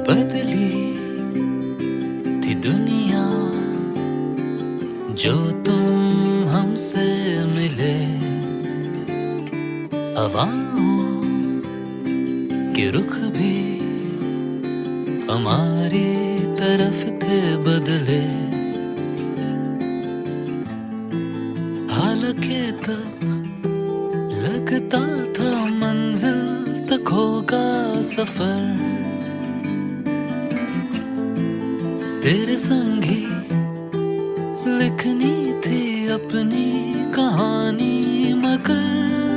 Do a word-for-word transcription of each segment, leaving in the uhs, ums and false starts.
बदली थी दुनिया जो तुम हमसे मिले, हवाओं के रुख भी हमारी तरफ थे बदले। हालांकि तब लगता था मंजिल तक होगा सफर, तेरे संग ही लिखनी थी अपनी कहानी, मगर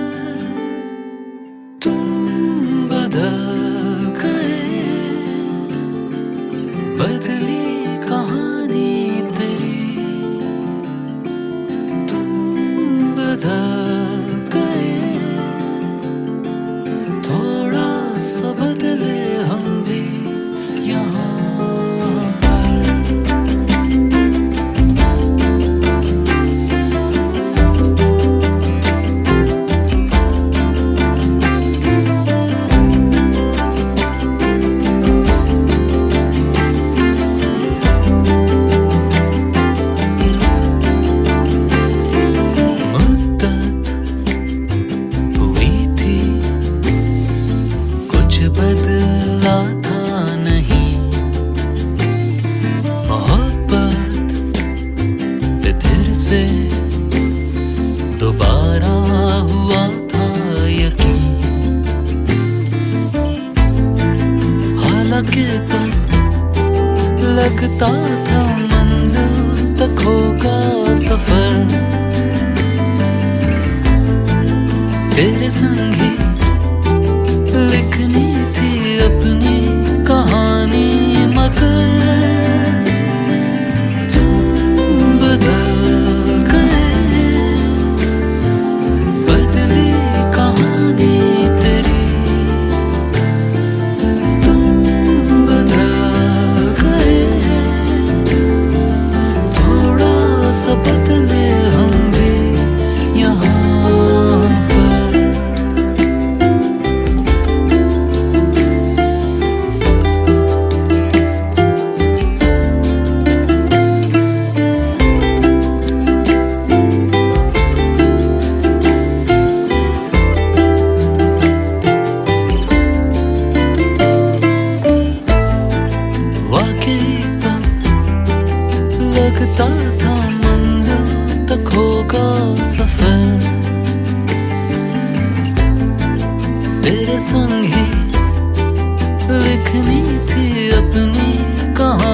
तुम बदल गए। बदली कहानी तेरी, तुम बदल गए। थोड़ा सा बदले हम भी यहाँ। बदला था नहीं, मोहब्बत पे फिर से दोबारा हुआ था यकीन। हालांकि तब लगता था मंजिल तक होगा सफर, तेरे संग ही लिखनी थी अपनी कहानी, मगर तुम बदल गए। बदली कहानी तेरी, तुम बदल गए। थोड़ा सा बदले हम भी यहाँ। लगता था मंजिल तक होगा सफर, तेरे संग ही लिखनी थी अपनी कहानी।